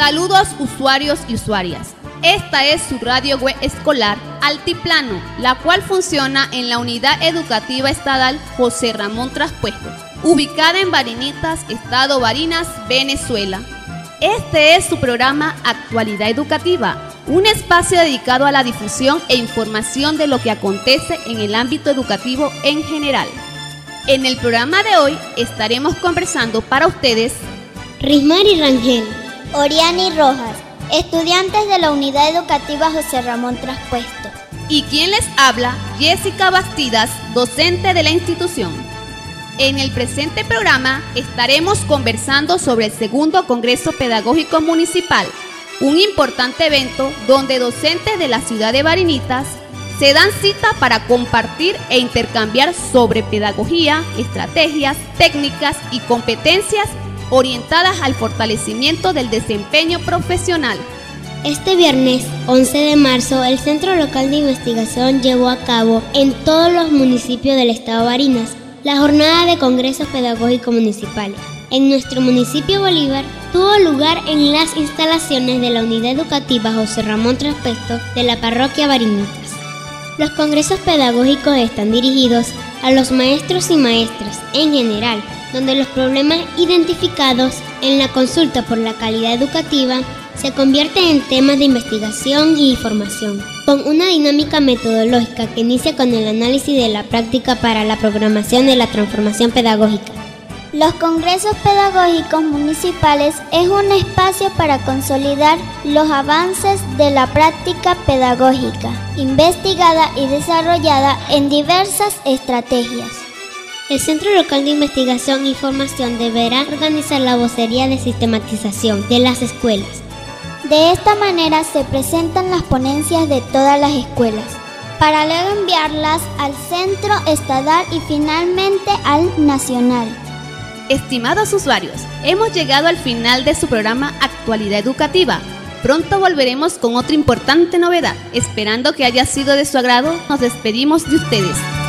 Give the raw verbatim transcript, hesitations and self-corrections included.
Saludos usuarios y usuarias. Esta es su radio web escolar Altiplano, la cual funciona en la Unidad Educativa Estatal José Ramón Traspuesto, ubicada en Barinitas, Estado Barinas, Venezuela. Este es su programa Actualidad Educativa, un espacio dedicado a la difusión e información de lo que acontece en el ámbito educativo en general. En el programa de hoy estaremos conversando para ustedes Rismari Rangel, Oriani Rojas, estudiantes de la Unidad Educativa José Ramón Traspuesto. Y quien les habla, Jessica Bastidas, docente de la institución. En el presente programa estaremos conversando sobre el segundo Congreso Pedagógico Municipal, un importante evento donde docentes de la ciudad de Barinitas se dan cita para compartir e intercambiar sobre pedagogía, estrategias, técnicas y competencias orientadas al fortalecimiento del desempeño profesional. Este viernes once de marzo, el Centro Local de Investigación llevó a cabo en todos los municipios del estado Barinas la jornada de congresos pedagógicos municipales. En nuestro municipio Bolívar tuvo lugar en las instalaciones de la Unidad Educativa José Ramón Traspuesto de la parroquia Barinitas. Los congresos pedagógicos están dirigidos a los maestros y maestras en general, donde los problemas identificados en la consulta por la calidad educativa se convierten en temas de investigación y formación, con una dinámica metodológica que inicia con el análisis de la práctica para la programación de la transformación pedagógica. Los congresos pedagógicos municipales es un espacio para consolidar los avances de la práctica pedagógica, investigada y desarrollada en diversas estrategias. El Centro Local de Investigación y Formación deberá organizar la vocería de sistematización de las escuelas. De esta manera se presentan las ponencias de todas las escuelas, para luego enviarlas al centro estatal y finalmente al nacional. Estimados usuarios, hemos llegado al final de su programa Actualidad Educativa. Pronto volveremos con otra importante novedad. Esperando que haya sido de su agrado, nos despedimos de ustedes.